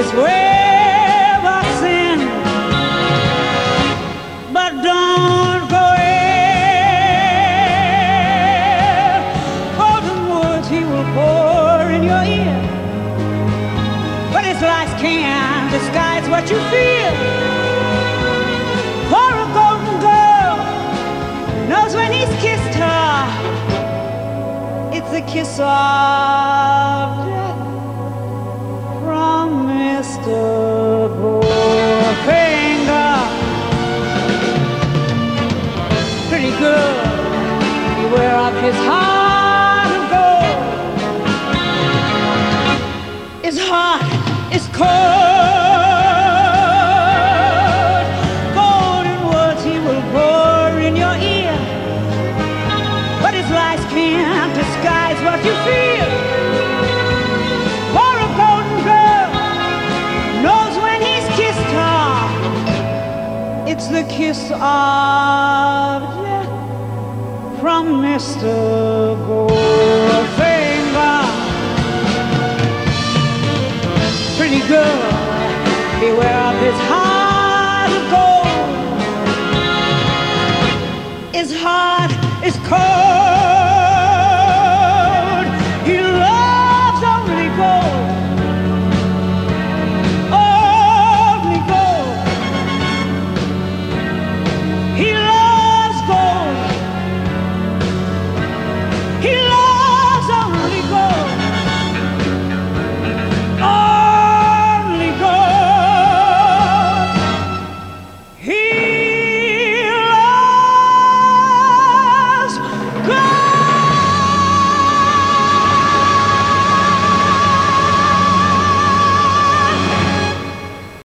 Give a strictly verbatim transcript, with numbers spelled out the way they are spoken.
this web of sin. But don't go in. Golden words he will pour in your ear, but his lies can't disguise what you feel. For a golden girl knows when he's kissed her, it's a kiss of death from Mister Goldfinger. Pretty good, beware of his heart of gold. His heart is cold. Golden words he will pour in your ear, but his lies can't disguise what you feel. For a golden girl knows when he's kissed her, it's the kiss of death from Mister Goldfinger. Pretty girl, beware of his heart.